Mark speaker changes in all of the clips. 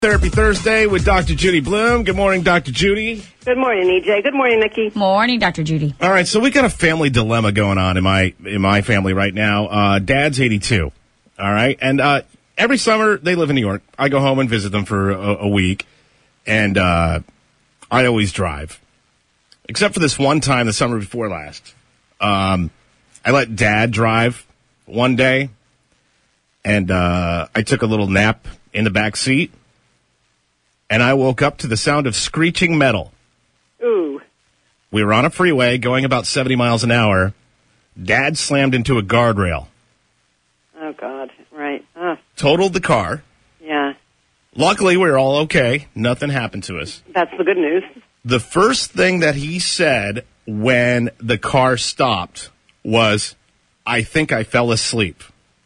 Speaker 1: Therapy Thursday with Dr. Judy Bloom. Good morning, Dr. Judy.
Speaker 2: Good morning, EJ. Good morning, Nikki.
Speaker 3: Morning, Dr. Judy.
Speaker 1: All right, so we got a family dilemma going on in my family right now. Dad's 82. All right, and every summer they live in New York. I go home and visit them for a week, and I always drive, except for this one time, the summer before last. I let Dad drive one day, and I took a little nap in the back seat. And I woke up to the sound of screeching metal.
Speaker 2: Ooh.
Speaker 1: We were on a freeway going about 70 miles an hour. Dad slammed into a guardrail.
Speaker 2: Oh, God. Right.
Speaker 1: Totaled the car.
Speaker 2: Yeah.
Speaker 1: Luckily, we were all okay. Nothing happened to us.
Speaker 2: That's the good news.
Speaker 1: The first thing that he said when the car stopped was, "I think I fell asleep."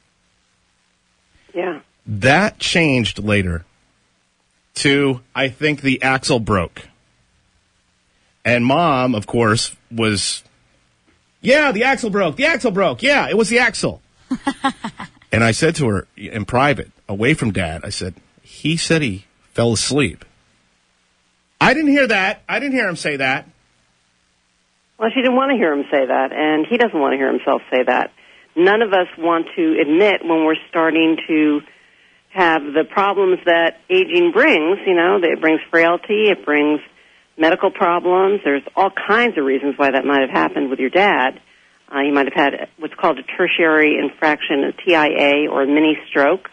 Speaker 2: Yeah.
Speaker 1: That changed later to, "I think the axle broke." And Mom, of course, was, "Yeah, the axle broke. The axle broke. Yeah, it was the axle." And I said to her in private, away from Dad, I said, "He said he fell asleep." I didn't hear that. I didn't hear him say that.
Speaker 2: Well, she didn't want to hear him say that, and he doesn't want to hear himself say that. None of us want to admit when we're starting to have the problems that aging brings. You know, it brings frailty, it brings medical problems. There's all kinds of reasons why that might have happened with your dad. You might have had what's called a tertiary infraction, a TIA, or a mini stroke.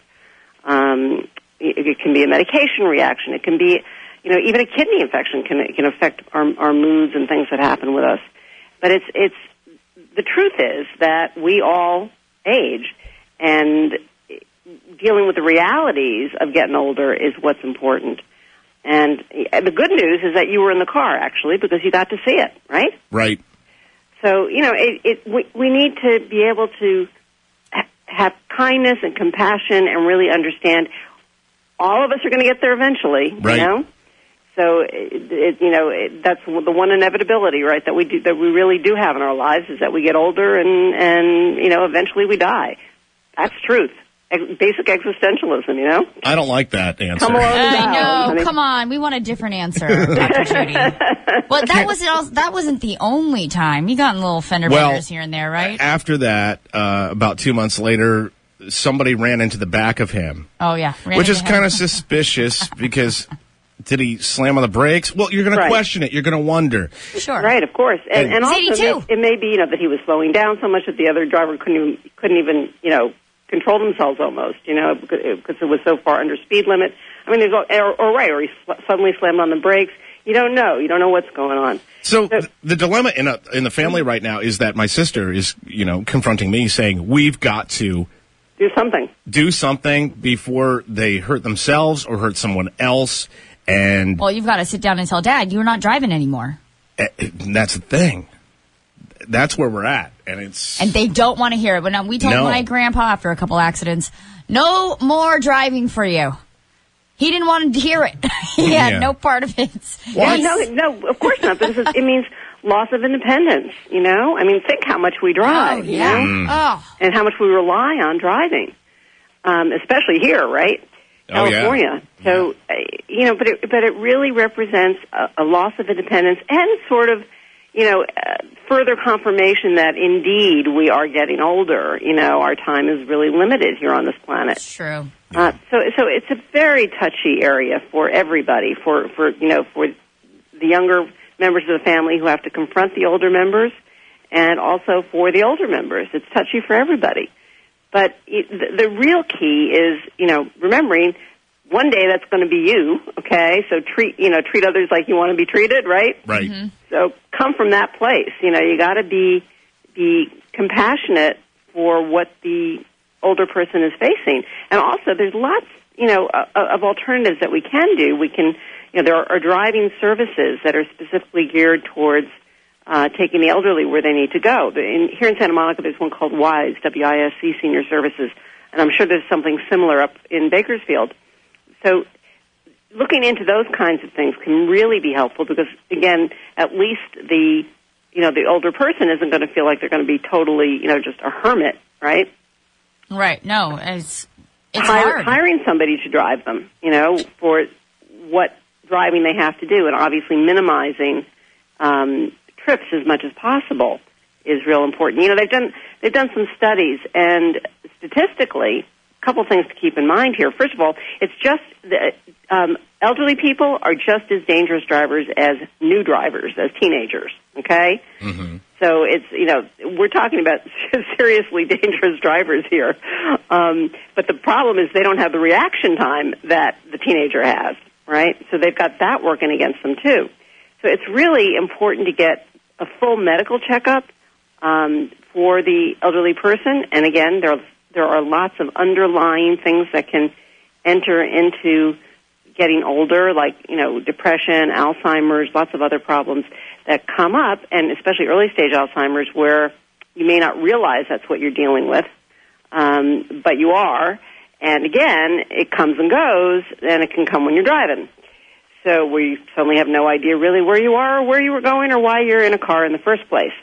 Speaker 2: It can be a medication reaction. It can be, even a kidney infection can affect our moods and things that happen with us. But it's the truth is that we all age, and dealing with the realities of getting older is what's important. And the good news is that you were in the car, actually, because you got to see it, right?
Speaker 1: Right.
Speaker 2: So, we need to be able to have kindness and compassion and really understand all of us are going to get there eventually,
Speaker 1: right.
Speaker 2: So, that's the one inevitability, right, that we really do have in our lives, is that we get older and eventually we die. That's truth. Basic existentialism,
Speaker 1: I don't like that answer.
Speaker 2: Come along
Speaker 3: I know. Come on. We want a different answer, Dr. Judy. Well, that wasn't the only time. You got in little fender benders here and there, right?
Speaker 1: After that, about 2 months later, somebody ran into the back of him.
Speaker 3: Oh, yeah.
Speaker 1: Which is kind of suspicious because did he slam on the brakes? Well, you're going to question it. You're going to wonder.
Speaker 3: Sure.
Speaker 2: Right, of course. And also,
Speaker 3: 82.
Speaker 2: it may be that he was slowing down so much that the other driver couldn't even control themselves almost, because it was so far under speed limit. I mean, or he suddenly slammed on the brakes. You don't know. You don't know what's going on.
Speaker 1: So the dilemma in the family right now is that my sister is, confronting me, saying we've got to do something before they hurt themselves or hurt someone else. And
Speaker 3: well, you've got to sit down and tell Dad you're not driving anymore.
Speaker 1: And that's the thing. That's where we're at, and
Speaker 3: they don't want to hear it. But now we told my grandpa after a couple accidents, no more driving for you. He didn't want to hear it. He had no part of it.
Speaker 2: No, of course not. Because it means loss of independence. I mean, think how much we drive.
Speaker 3: Oh, yeah.
Speaker 2: And how much we rely on driving, especially here, right? California.
Speaker 1: Yeah.
Speaker 2: So but it really represents a loss of independence and sort of further confirmation that indeed we are getting older. Our time is really limited here on this planet.
Speaker 3: That's true.
Speaker 2: So it's a very touchy area for everybody, for the younger members of the family who have to confront the older members, and also for the older members. It's touchy for everybody. But the real key is, remembering one day that's going to be you, okay? So treat others like you want to be treated, right?
Speaker 1: Right.
Speaker 3: Mm-hmm.
Speaker 2: So come from that place. You got to be compassionate for what the older person is facing. And also there's lots, of alternatives that we can do. We can, there are driving services that are specifically geared towards taking the elderly where they need to go. Here in Santa Monica, there's one called WISE, W-I-S-C, Senior Services, and I'm sure there's something similar up in Bakersfield. So looking into those kinds of things can really be helpful because, again, at least the older person isn't going to feel like they're going to be totally, just a hermit, right?
Speaker 3: Right. No, it's
Speaker 2: hiring somebody to drive them, for what driving they have to do, and obviously minimizing trips as much as possible is real important. They've done some studies, and statistically, a couple things to keep in mind here. First of all, it's just that elderly people are just as dangerous drivers as new drivers, as teenagers. Okay, so it's we're talking about seriously dangerous drivers here. But the problem is they don't have the reaction time that the teenager has, right? So they've got that working against them too. So it's really important to get a full medical checkup for the elderly person. And again, there are lots of underlying things that can enter into getting older, like, depression, Alzheimer's, lots of other problems that come up, and especially early stage Alzheimer's, where you may not realize that's what you're dealing with, but you are. And again, it comes and goes, and it can come when you're driving. So we suddenly have no idea really where you are or where you were going or why you're in a car in the first place.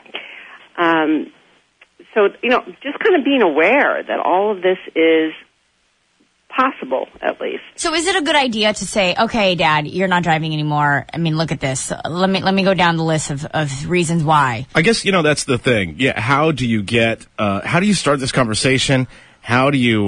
Speaker 2: So, just kind of being aware that all of this is possible, at least.
Speaker 3: So is it a good idea to say, okay, Dad, you're not driving anymore. I mean, look at this. Let me go down the list of reasons why.
Speaker 1: I guess, that's the thing. Yeah, how do you start this conversation? How do you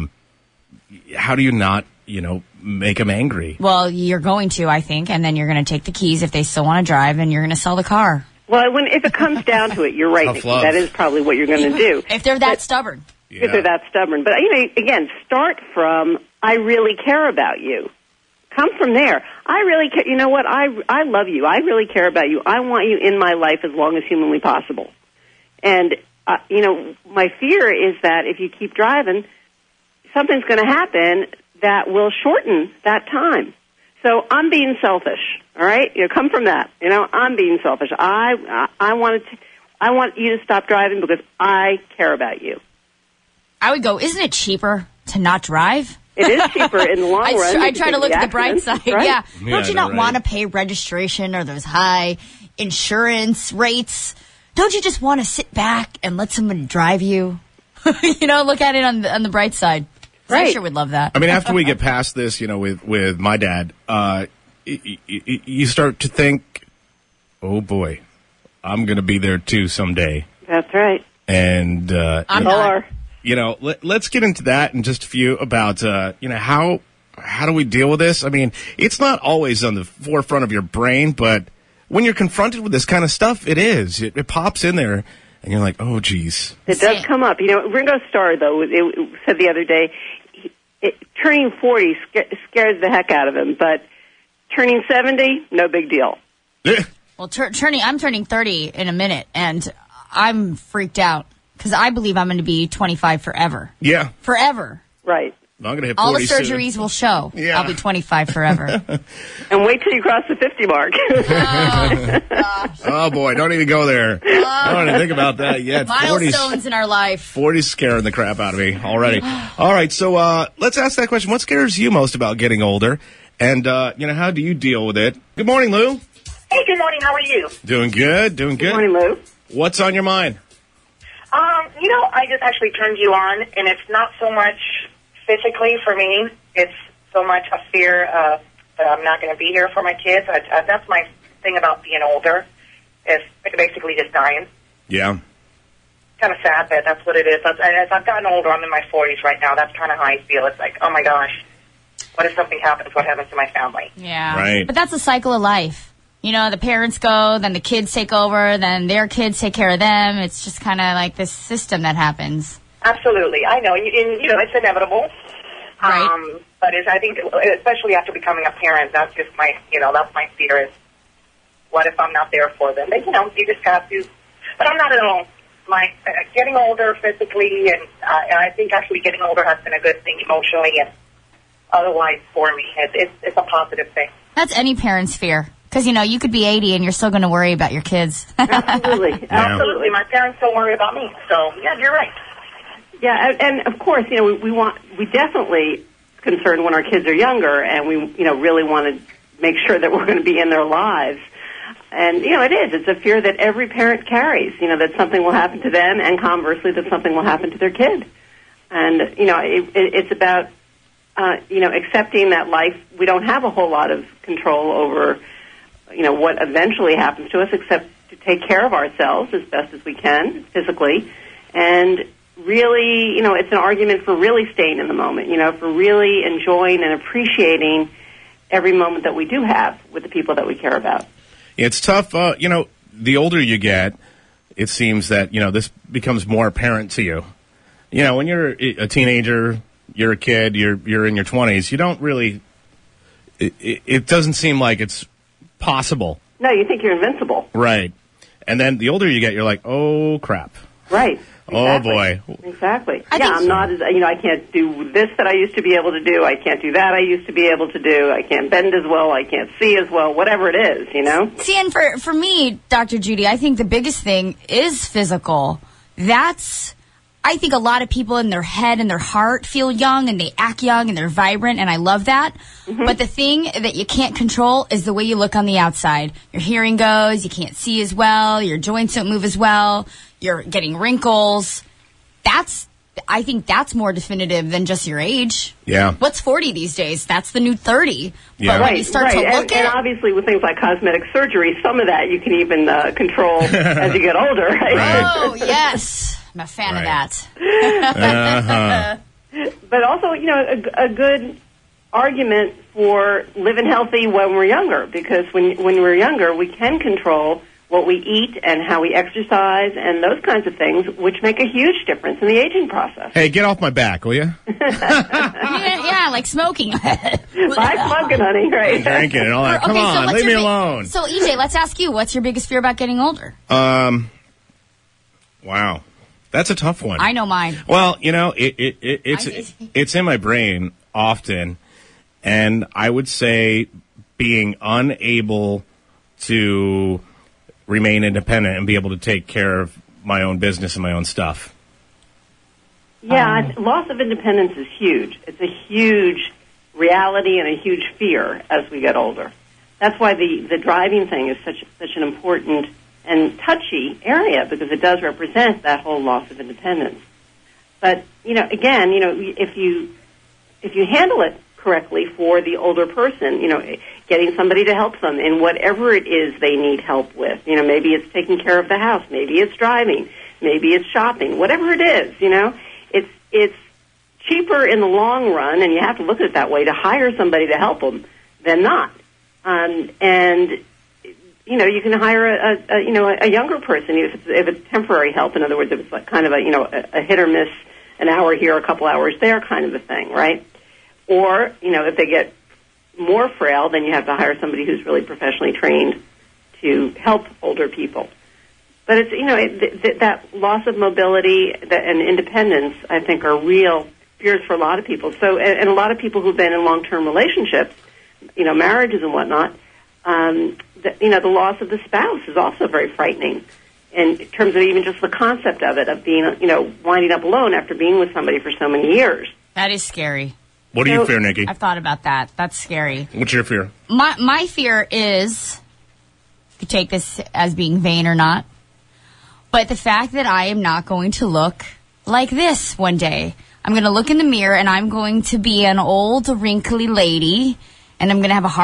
Speaker 1: not, make them angry?
Speaker 3: Well, you're going to, I think, and then you're going to take the keys if they still want to drive, and you're going to sell the car.
Speaker 2: Well, if it comes down to it, you're right, Nikki. That is probably what you're going to do.
Speaker 3: If they're that stubborn.
Speaker 1: Yeah.
Speaker 2: If they're that stubborn. But, again, start from, I really care about you. Come from there. I really care. You know what? I love you. I really care about you. I want you in my life as long as humanly possible. And, my fear is that if you keep driving, something's going to happen that will shorten that time. So I'm being selfish, all right? Come from that. I'm being selfish. I want you to stop driving because I care about you.
Speaker 3: I would go, isn't it cheaper to not drive?
Speaker 2: It is cheaper in the long run.
Speaker 3: I try to look at the bright side.
Speaker 2: Right?
Speaker 3: Yeah. Don't you not want to pay registration or those high insurance rates? Don't you just want to sit back and let someone drive you? Look at it on the bright side. Right. I sure would love that.
Speaker 1: I mean, after we get past this, with my dad, you start to think, oh boy, I'm going to be there too someday.
Speaker 2: That's right.
Speaker 1: And
Speaker 3: I'm not.
Speaker 1: Let's get into that in just a few about, how do we deal with this? I mean, it's not always on the forefront of your brain, but when you're confronted with this kind of stuff, it is. It pops in there, and you're like, oh, geez.
Speaker 2: It does come up. Ringo Starr, though, said the other day, turning 40 scares the heck out of him, but turning 70, no big deal.
Speaker 3: Well, I'm turning 30 in a minute, and I'm freaked out. Because I believe I'm going to be 25 forever.
Speaker 1: Yeah.
Speaker 3: Forever.
Speaker 2: Right.
Speaker 1: I'm going to hit 40
Speaker 3: all the surgeries will show.
Speaker 1: Yeah.
Speaker 3: I'll be 25 forever.
Speaker 2: And wait till you cross the 50 mark.
Speaker 1: Oh, boy. Don't even go there. I don't even think about that yet.
Speaker 3: Milestones in our life.
Speaker 1: 40's scaring the crap out of me already. All right. So let's ask that question. What scares you most about getting older? And, how do you deal with it? Good morning, Lou.
Speaker 4: Hey, good morning. How are you?
Speaker 1: Doing good.
Speaker 2: Good morning, Lou.
Speaker 1: What's on your mind?
Speaker 4: I just actually turned you on, and it's not so much physically for me. It's so much a fear that I'm not going to be here for my kids. That's my thing about being older, is basically just dying.
Speaker 1: Yeah.
Speaker 4: Kind of sad that that's what it is. As I've gotten older, I'm in my 40s right now. That's kind of how I feel. It's like, oh, my gosh, what if something happens? What happens to my family?
Speaker 3: Yeah.
Speaker 1: Right.
Speaker 3: But that's a cycle of life. The parents go, then the kids take over, then their kids take care of them. It's just kind of like this system that happens.
Speaker 4: Absolutely. I know. And it's inevitable.
Speaker 3: Right.
Speaker 4: But I think, especially after becoming a parent, that's just that's my fear is, what if I'm not there for them? And, you just have to. But I'm not at all. Getting older physically, and I think actually getting older has been a good thing emotionally and otherwise for me. It's a positive thing.
Speaker 3: That's any parent's fear. Because, you could be 80 and you're still going to worry about your kids.
Speaker 2: Absolutely.
Speaker 1: Yeah.
Speaker 4: Absolutely. My parents don't worry about me. So, yeah, you're right.
Speaker 2: Yeah, and of course, we definitely concerned when our kids are younger, and we, really want to make sure that we're going to be in their lives. And, it's a fear that every parent carries, that something will happen to them, and conversely, that something will happen to their kid. And, you know, it's about, you know, accepting that life, we don't have a whole lot of control over, you know, what eventually happens to us, except to take care of ourselves as best as we can physically. And really, you know, it's an argument for really staying in the moment, you know, for really enjoying and appreciating every moment that we do have with the people that we care about.
Speaker 1: It's tough. You know, the older you get, it seems that, you know, this becomes more apparent to you. You know, when you're a teenager, you're a kid, you're in your 20s, you don't really, it doesn't seem like it's possible.
Speaker 2: No, you think you're invincible.
Speaker 1: Right. And then the older you get, you're like, oh, crap.
Speaker 2: Right. Exactly.
Speaker 1: Oh, boy.
Speaker 2: Exactly. I'm not as, you know, I can't do this that I used to be able to do. I can't do that I used to be able to do. I can't bend as well. I can't see as well. Whatever it is, you know?
Speaker 3: See, and for me, Dr. Judy, I think the biggest thing is physical. I think a lot of people in their head and their heart feel young and they act young and they're vibrant, and I love that. Mm-hmm. But the thing that you can't control is the way you look on the outside. Your hearing goes, you can't see as well, your joints don't move as well, you're getting wrinkles. I think that's more definitive than just your age.
Speaker 1: Yeah.
Speaker 3: What's 40 these days? That's the new 30.
Speaker 1: Yeah.
Speaker 3: But when you start to look
Speaker 2: and obviously with things like cosmetic surgery, some of that you can even control as you get older, right?
Speaker 1: Right.
Speaker 3: Oh, yes. I'm a fan of that.
Speaker 2: But also, you know, a good argument for living healthy when we're younger, because when we're younger, we can control what we eat and how we exercise and those kinds of things, which make a huge difference in the aging process.
Speaker 1: Hey, get off my back, will you?
Speaker 3: yeah, like smoking.
Speaker 2: Like smoking, honey, right?
Speaker 1: Drinking and all that. Come on, leave me alone.
Speaker 3: So, EJ, let's ask you, what's your biggest fear about getting older?
Speaker 1: Wow. That's a tough one.
Speaker 3: I know mine.
Speaker 1: Well, you know, it's in my brain often, and I would say being unable to remain independent and be able to take care of my own business and my own stuff.
Speaker 2: Yeah, loss of independence is huge. It's a huge reality and a huge fear as we get older. That's why the driving thing is such an important and touchy area, because it does represent that whole loss of independence. But, you know, again, you know, if you handle it correctly for the older person, you know, getting somebody to help them in whatever it is they need help with. You know, maybe it's taking care of the house, maybe it's driving, maybe it's shopping, whatever it is, you know, it's cheaper in the long run, and you have to look at it that way, to hire somebody to help them than not. And you know, you can hire a younger person if it's temporary help. In other words, if it's like kind of a hit or miss, an hour here, a couple hours there kind of a thing, right? Or, you know, if they get more frail, then you have to hire somebody who's really professionally trained to help older people. But it's, you know, that loss of mobility and independence, I think, are real fears for a lot of people. So, and a lot of people who've been in long-term relationships, you know, marriages and whatnot, you know, the loss of the spouse is also very frightening in terms of even just the concept of it, of being, you know, winding up alone after being with somebody for so many years.
Speaker 3: That is scary.
Speaker 1: What do you fear, Nikki?
Speaker 3: I've thought about that. That's scary.
Speaker 1: What's your fear?
Speaker 3: My fear is, you could take this as being vain or not, but the fact that I am not going to look like this one day. I'm going to look in the mirror and I'm going to be an old, wrinkly lady, and I'm going to have a hard